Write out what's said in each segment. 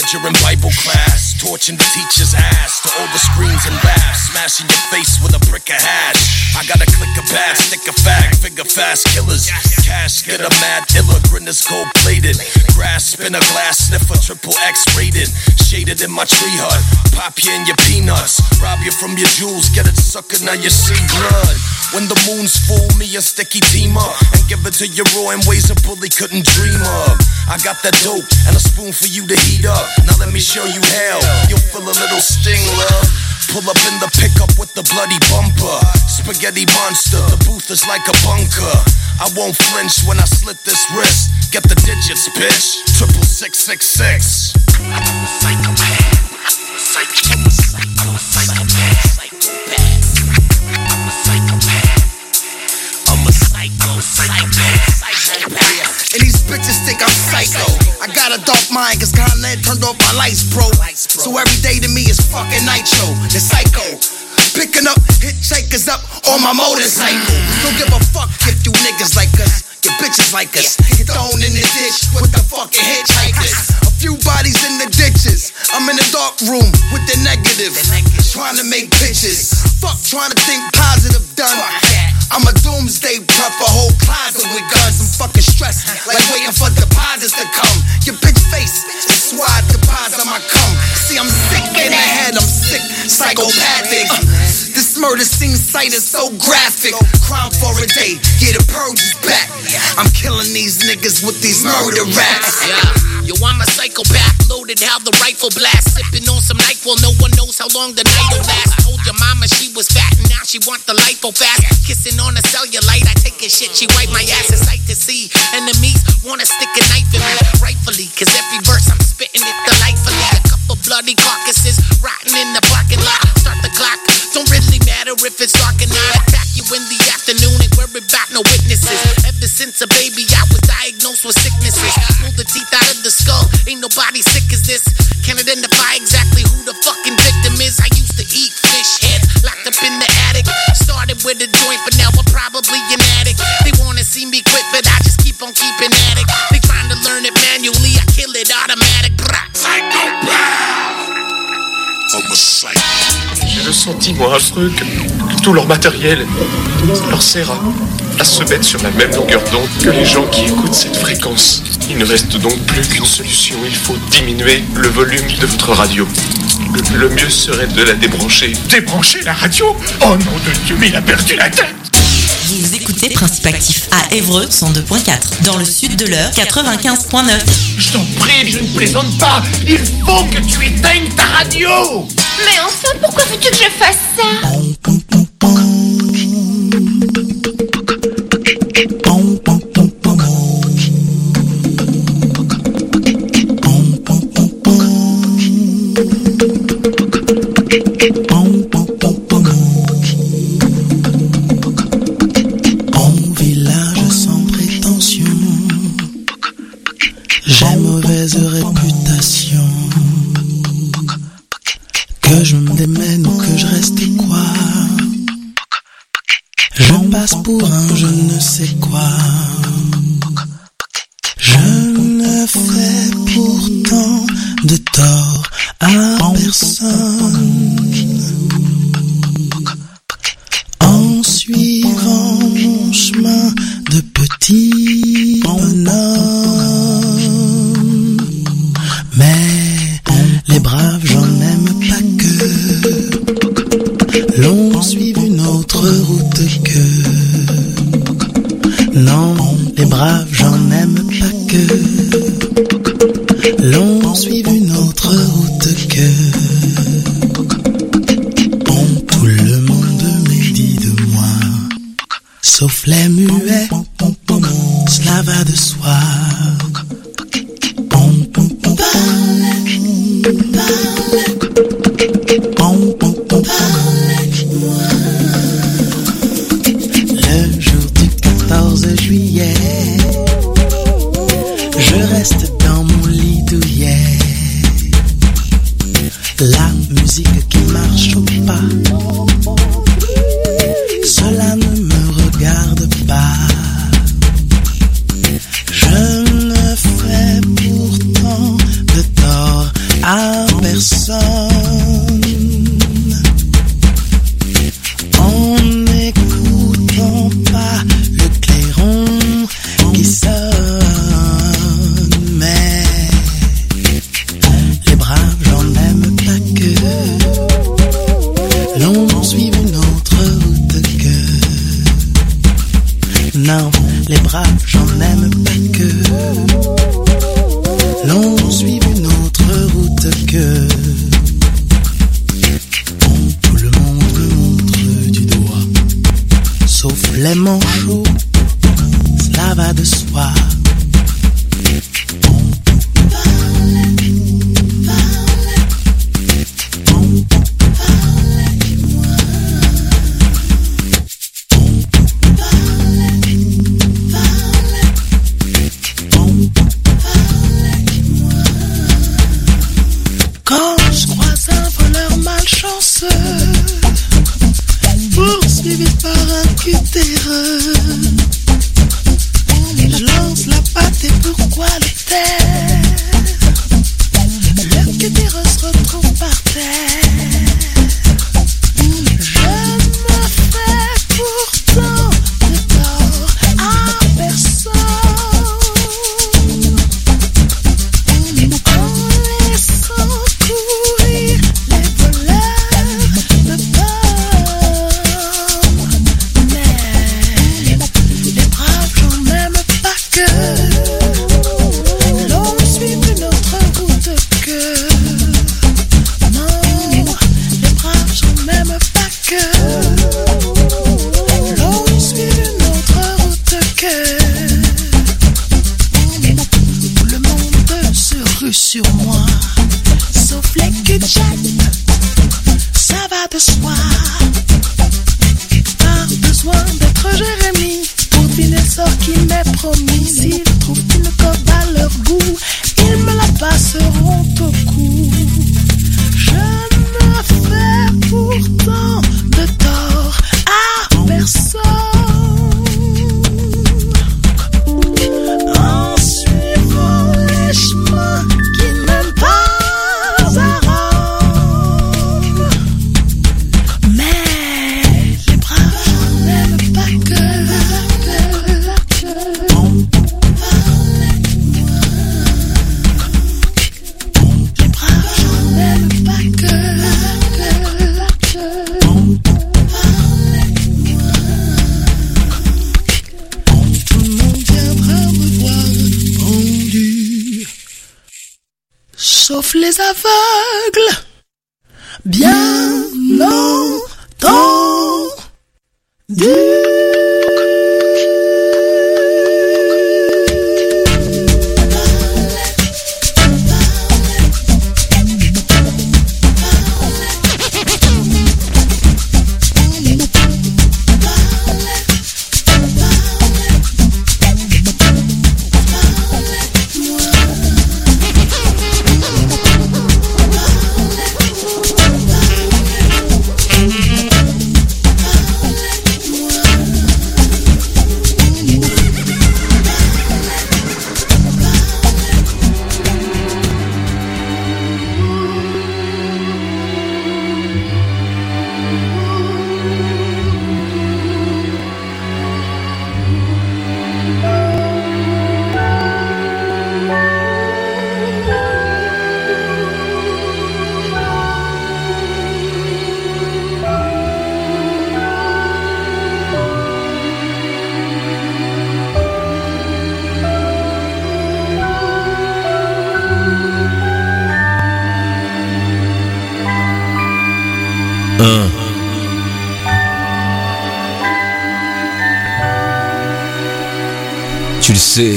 soldier in Bible class, torching the teacher's ass to all the screams and laughs, smashing your face with a brick of hash. I got a click of bass, stick a fag, figure fast killers. Cash get a mad iller, grinners gold plated. Grass spin a glass sniffer, triple X rated. Shaded in my tree hut, pop you in your peanuts. Rob you from your jewels, get it sucker, now you see blood. When the moon's full, me a sticky team up and give it to you raw in ways a bully couldn't dream of. I got that dope and a spoon for you to heat up. Now let me show you hell, you'll feel a little sting, love. Pull up in the pickup with the bloody bumper. Spaghetti monster, the booth is like a bunker. I won't flinch when I slit this wrist. Get the digits, bitch. 66666. I'm a psychopath. I'm a psychopath. I'm a psychopath. I'm a psychopath. And these bitches think I'm psycho. I got a dark mind cause Con Ed turned off my lights, bro. So every day to me is fucking nitro. The psycho. Picking up hitchhikers up on my motorcycle. Don't give a fuck if you niggas like us. Your bitches like us. Get thrown in the ditch with the fucking hitchhikers. A few bodies in the ditches. I'm in the dark room with the negative. Trying to make pictures. Fuck trying to think positive, done. I'm a doomsday prep, a whole closet with guns. I'm fucking stressed, like waiting for deposits to come. Your bitch face, that's why I deposit my cum. See, I'm sick in the head, I'm sick, psychopathic. This murder scene site is so graphic. Crime for a day, yeah, the purge is back. I'm killing these niggas with these murder raps. Yeah, yo, I'm a psychopath, loaded how the rifle blast. Sipping on some night, well, no one knows how long the night will last. Told your mama she was fat and now she want the lipo fast. Kissing on a cellulite, I take a shit, she wipe my ass. It's sight to see. Enemies wanna stick a knife in me, rightfully, cause every verse I'm spitting it delightfully. A couple bloody carcasses rotting in the parking lot. Start the clock, don't really matter if it's dark or not. Attack you in the afternoon, ain't worried about no witnesses. Ever since a baby I was diagnosed with sicknesses. Pull the teeth out of the skull, ain't nobody sick as this. Can't identify exactly who the fucking victim is. I used to eat fish heads, locked up in the attic. Started with a joint, but now I'm probably an addict. They wanna see me quit, but I just keep on keeping at it. They trying to learn it manually, I kill it automatic. J'ai le sentiment affreux que tout leur matériel leur sert à se mettre sur la même longueur d'onde que les gens qui écoutent cette fréquence. Il ne reste donc plus qu'une solution, il faut diminuer le volume de votre radio. Le mieux serait de la débrancher. Débrancher la radio ? Oh nom de Dieu, mais il a perdu la tête. Vous écoutez Principe Actif à Évreux 102.4, dans le sud de l'Eure 95.9. Je t'en prie, je ne plaisante pas. Il faut que tu éteignes ta radio. Mais enfin, pourquoi veux-tu que je fasse ça ? J'ai mauvaise réputation. Que je me démène ou que je reste quoi. Je passe pour un je ne sais quoi. Je ne fais pourtant de tort à personne. En suivant mon chemin de petit bonhomme. Mais les braves, j'en aime pas que l'on suive une autre route que. Non, les braves, j'en aime pas que l'on suive une autre route que. Tout le monde médit de moi, sauf les muets, cela va de soi. Le jour du 14 juillet, je reste dans mon lit douillet. La musique qui marche au pas, cela ne me regarde pas. Je ne les braves, j'en aime pas que l'on suive une autre route que tout le monde me montre du doigt, sauf les manchots, cela va de soi. Poursuivi par un cutéreux, je lance la patte et pourquoi le taire? Le cutéreux se retrouve par terre. Je me fais pourtant de tort à personne en laissant courir les voleurs de peur. Mais les braves, j'en aime pas que l'on suive une autre route que. Non, les braves, j'en aime pas que l'on suive une autre route que. Tout le monde se rue sur moi, sauf les cul-de-jatte, ça va de soi. Pas besoin d'être Jérémie pour deviner le sort qui m'est promis. S'ils trouvent une corde à leur goût, ils me la passeront au cou. Je ne fais pourtant de tort à personne en suivant les chemins qui mènent pas à Rome. Mais les braves, j'en aime pas que les braves, j'en aime pas que tout le monde viendra me voir pendu, sauf les aveugles, bien entendu. Tu le sais.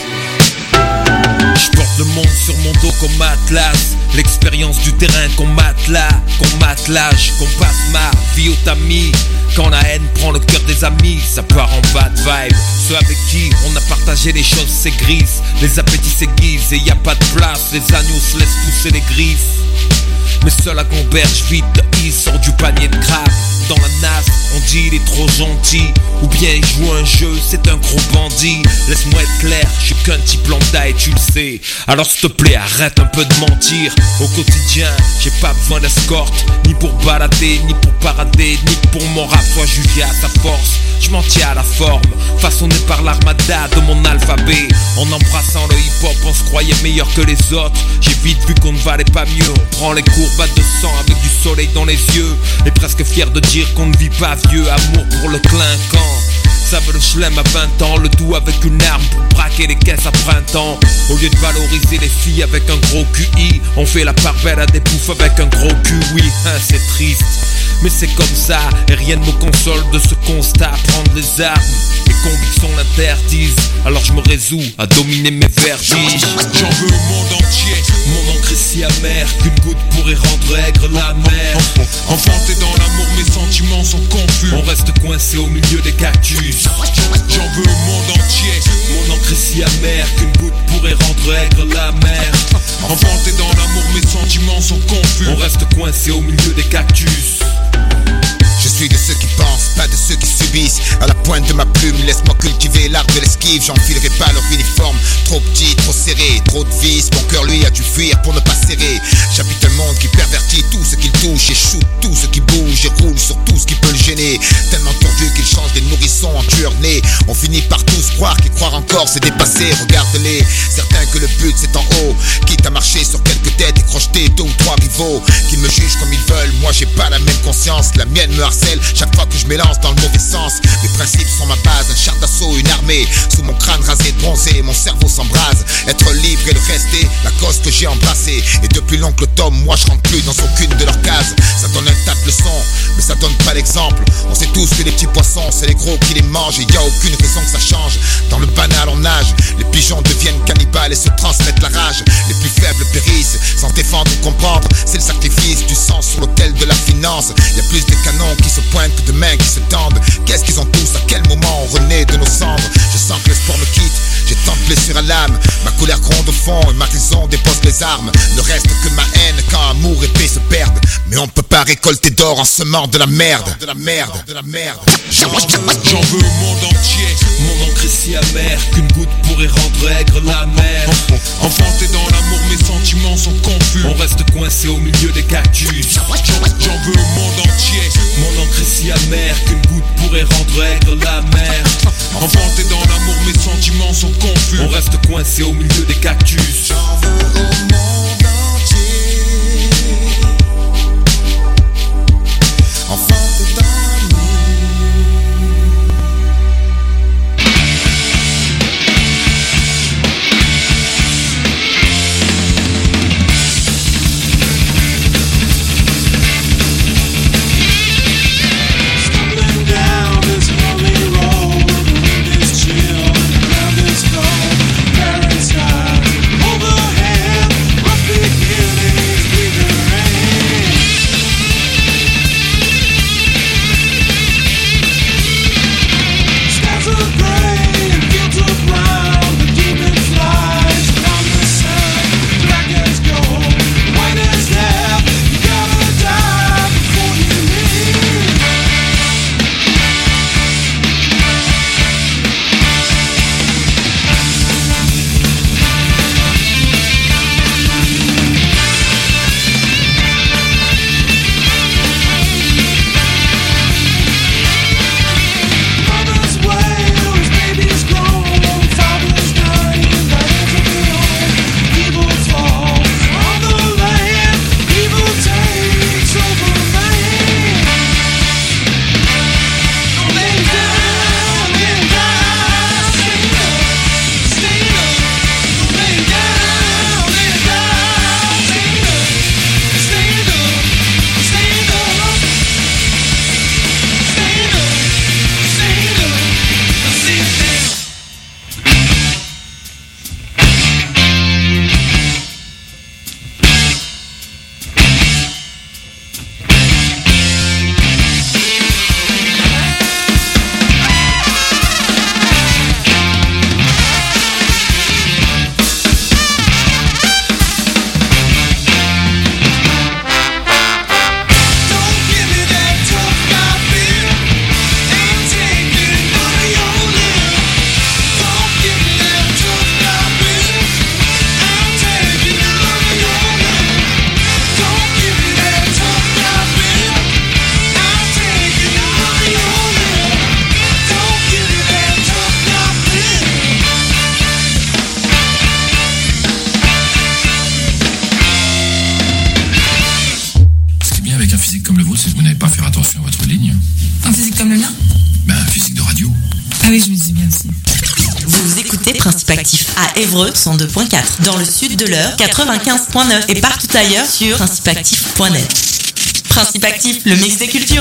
Je porte le monde sur mon dos comme Atlas. L'expérience du terrain qu'on m'attelage, qu'on passe ma vie au tamis. Quand la haine prend le cœur des amis, ça part en bad vibe. Ceux avec qui on a partagé les choses s'aigrisent, les appétits s'aiguisent et y a pas de place. Les agneaux se laissent pousser les griffes. Mais seul à Gomberge vite, il sort du panier de crabe. Dans la nasse, on dit il est trop gentil, ou bien il joue un jeu, c'est un gros bandit. Laisse-moi être clair, je suis qu'un type lambda et tu le sais. Alors s'il te plaît, arrête un peu de mentir. Au quotidien, j'ai pas besoin d'escorte, ni pour balader, ni pour parader, ni pour mon rap soit jugé à sa force. Je m'en tiens à la forme, façonné par l'armada de mon alphabet. En embrassant le hip-hop, on se croyait meilleur que les autres. J'ai vite vu qu'on ne valait pas mieux. On prend les courbades de sang avec du soleil dans les yeux, et presque fier de dire qu'on ne vit pas vieux. Amour pour le clinquant, Ça veut le chelem à 20 ans, le tout avec une arme pour braquer les caisses à printemps. Au lieu de valoriser les filles avec un gros QI, on fait la part belle à des poufs avec un gros cul, oui, hein, c'est triste. Mais c'est comme ça, et rien ne me console de ce constat. Prendre les armes, mes convictions l'interdisent. Alors je me résous à dominer mes vertiges. J'en veux au monde entier, mon encre est si amère qu'une goutte pourrait rendre aigre la mer. Enfanté dans l'amour, mes sentiments sont confus. On reste coincé au milieu des cactus. J'en veux au monde entier, mon encre est si amère qu'une goutte pourrait rendre aigre la mer. Enfanté dans l'amour, mes sentiments sont confus. On reste coincé au milieu des cactus. Je suis de ceux qui pensent, pas de ceux qui subissent. À la pointe de ma plume, laisse-moi cultiver l'art de l'esquive. J'enfilerai pas leur uniforme, trop petit, trop serré, trop de vis. Mon cœur lui a dû fuir pour ne pas serrer. J'habite un monde qui pervertit tout ce qu'il touche et shoot tout ce qui bouge et roule sur tout ce qui peut le gêner. Tellement tordu qu'il change des nourrissons en tueurs nés. On finit par tous croire qu'y croire encore c'est dépassé. Regarde-les, certains que le but c'est en haut. Quitte à marcher sur quelques têtes et crocheter 2 ou 3 rivaux qui me jugent comme ils veulent. Moi j'ai pas la même conscience, la mienne me harcèle chaque fois que je m'élance dans le mauvais sens. Mes principes sont ma base, un char d'assaut, une armée. Sous mon crâne rasé, bronzé, mon cerveau s'embrase. Être libre et le rester, la cause que j'ai embrassée. Et depuis l'oncle Tom, moi je rentre plus dans aucune de leurs cases. Ça donne un tas de leçons, mais ça donne pas l'exemple. On sait tous que les petits poissons, c'est les gros qui les mangent. Et y a aucune raison que ça change. Dans le banal on nage, les pigeons deviennent cannibales et se transmettent la rage. Les plus faibles périssent, sans défendre ou comprendre. C'est le sacrifice du sang sur l'autel de la finance. Y a plus de canons qui se pointent que de mains qui se tendent. Qu'est-ce qu'ils ont tous, à quel moment on renaît de nos cendres? Je sens que l'espoir me quitte, j'ai tant de blessures à l'âme. Ma colère gronde au fond et ma raison dépose les armes. Ne reste que ma haine quand amour et paix se perdent. Mais on peut pas récolter d'or en semant de la merde. De la merde, de la merde. J'en veux au monde entier, mon encre est si amère qu'une goutte pourrait rendre aigre la mer. Enfanté dans l'amour, mes sentiments sont confus. On reste coincé au milieu des cactus. J'en veux au monde entier, mon encre est si amère qu'une goutte pourrait rendre aigre la mer. Enfanté dans l'amour, mes sentiments sont confus. On reste coincé au milieu des cactus. J'en veux au monde entier, enfanté dans l'amour. Comme le vôtre, c'est que vous n'avez pas fait attention à votre ligne. Un physique comme le mien? Ben, un physique de radio. Ah oui, je me dis bien aussi. Vous écoutez Principe Actif à Évreux 102.4, dans le sud de l'Eure 95.9 et partout ailleurs sur principeactif.net. Principe Actif, le mix des cultures.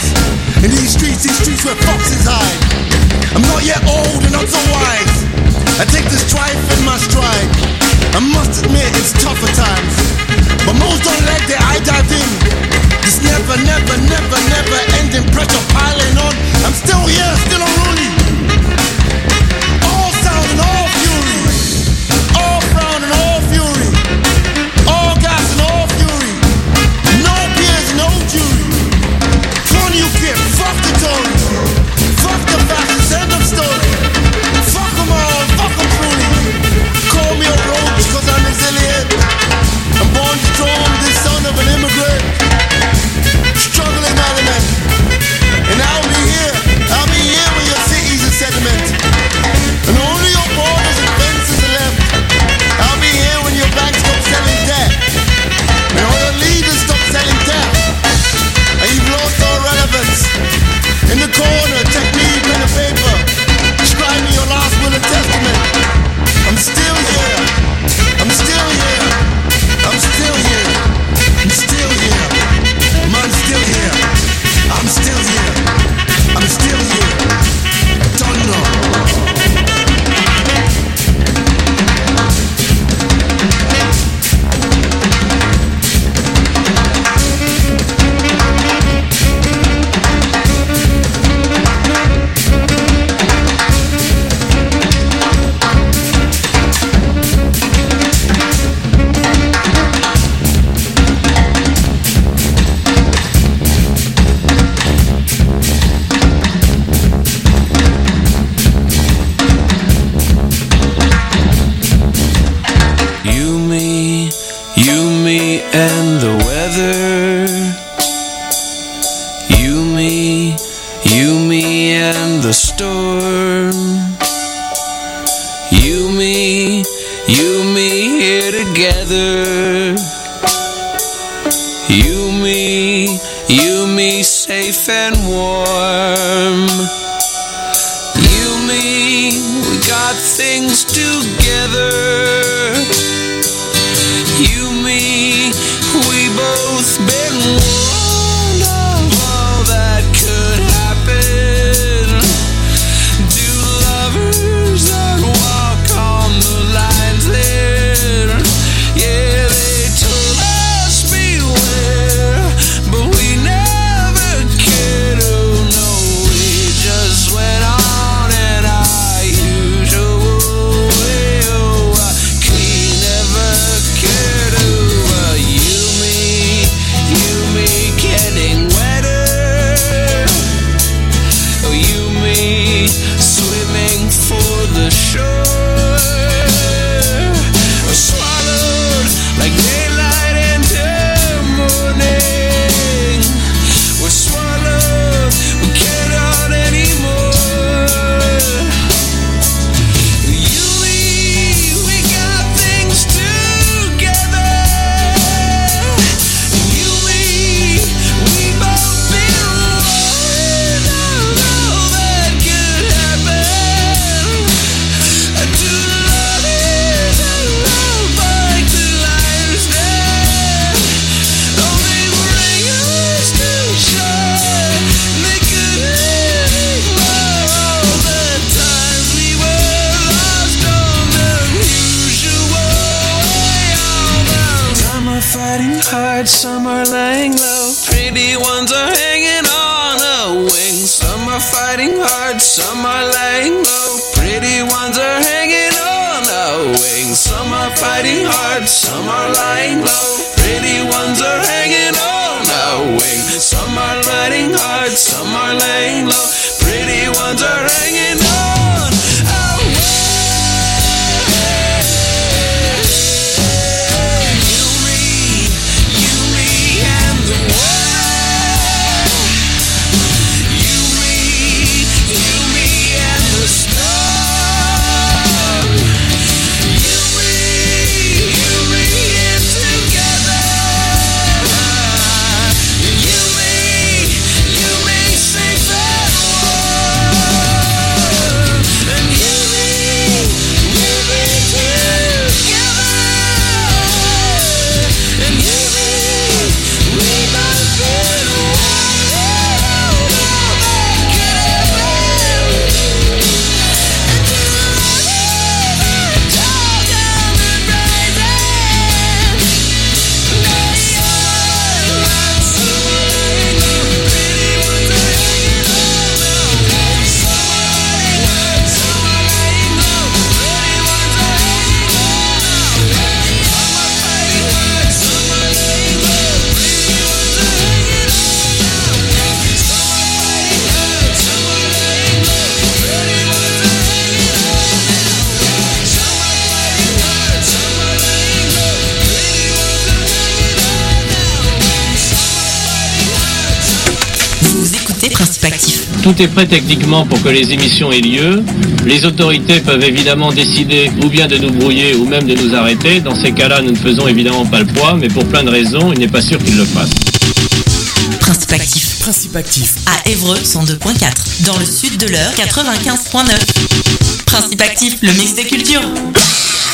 In these streets where foxes hide. I'm not yet old and not so wise. I take this strife in my stride. I must admit it's tougher times, but most don't let their eye dive in. This never ending pressure piling on. I'm still here, still unruly. All sound and all fury, all frown and all fury, all gas and all fury. No peers, no jury. Tony you kid, fuck the Tories, fuck the fascists, end of story. Fuck them all, fuck them truly. Call me a roach cause I'm resilient. I'm born strong, the son of an immigrant. Struggling element. And I'll be here when your city's a sediment. And only your borders and fences are left. I'll be here when your banks stop selling debt. And all your leaders stop selling debt. And you've lost all relevance. In the corner, take me pen and paper. Scribe me your last will and testament. I'm still here. I'm still here. I'm still here. I'm still here. I'm still here. I'm still here. I'm still here. Don't know. And the weather. You, me and the storm. You, me here together. You, me safe and warm. You, me, we got things together. You, me, we both been warned of all that could happen. Do lovers that walk on the lines there? Yeah, they told us beware, but we never cared. Oh no, we just went on in our usual way. Oh, we never cared. Getting wetter. Oh, you, me, swimming for the shore. We're swallowed like daylight into morning. We're swallowed, we can't run anymore. You, me, we got things together. You, me, we both been warned of all that could happen. To lovers and love like the liars dead. Oh, they bring us to shore. They couldn't ignore all the times we were lost on the usual way. Some are fighting hard, some are laying low. Pretty ones are hanging on a wing. Some are fighting hard, some are laying low. Pretty ones are hanging on a wing. Some are fighting hard, some are lying low. Pretty ones are hanging on a wing. Some are fighting hard, some are laying low. Pretty ones are hanging on a wing. You, me, and the world. You, me, and the storm. You, me in together. You, me safe and warm. Tout est prêt techniquement pour que les émissions aient lieu. Les autorités peuvent évidemment décider ou bien de nous brouiller ou même de nous arrêter. Dans ces cas-là, nous ne faisons évidemment pas le poids, mais pour plein de raisons, il n'est pas sûr qu'ils le fassent. Principe actif. Principe actif. À Évreux 102.4. Dans le sud de l'Eure 95.9. Principe actif, le mix des cultures.